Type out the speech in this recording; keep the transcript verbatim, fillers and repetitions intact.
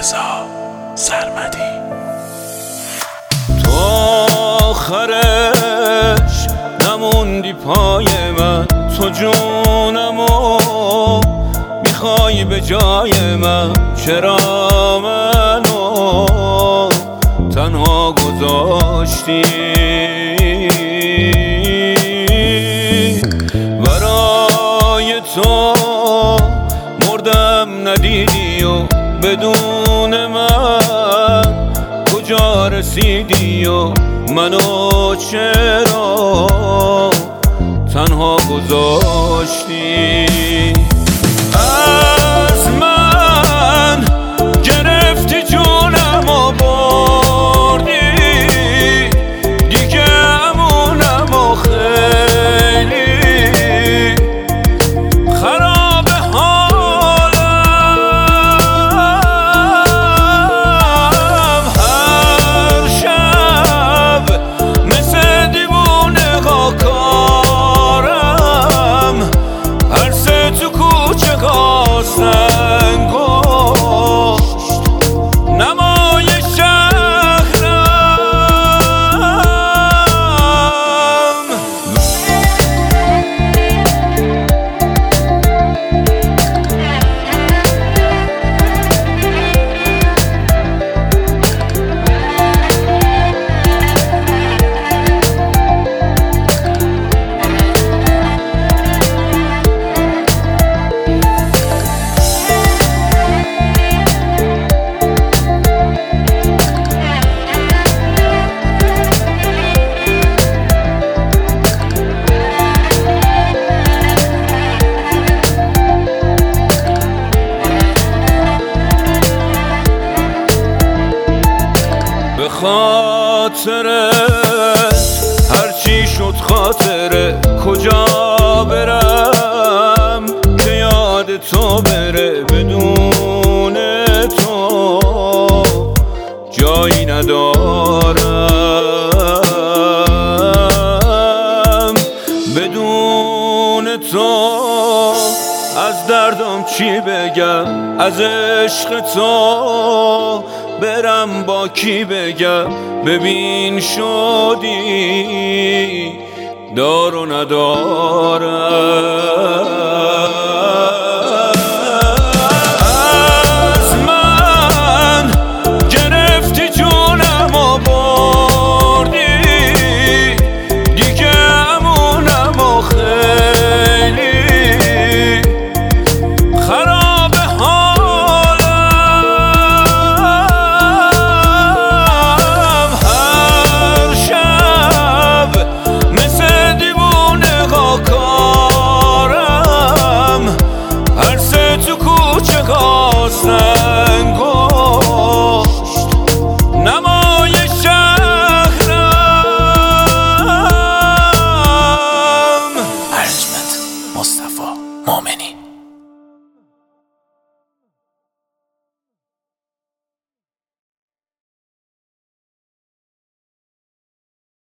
رضا سرمدی. تو آخرش نموندی پای من، تو جونمو میخوای به جای من، چرا منو تنها گذاشتی؟ برای تو مردم ندیدی و بدون من کجا رسیدی و منو چرا تنها گذاشتی؟ از من گرفتی جونم و بردی، دیگه امونم و خیلی خراب حالم. هر شب مثل دیوونه ها کارم، هر سه تو کوچه ها سنگشت نمای شهرم. به خاطرت هرچی شد خاطره، کجا برم که یاد تو بره؟ بدون تو جایی ندارم، بدون تو از دردم چی بگم؟ از عشق تو برم با کی بگم؟ ببین شدی دار و ندارم. از من گرفتی جونم و بردی، دیگه امونم و خیلی خراب حالم. هر شب مثل دیوونه ها کارم، هر سه تو کوچه ها سنگشت نمای شهرم. ارجمند مصطفی مومنی.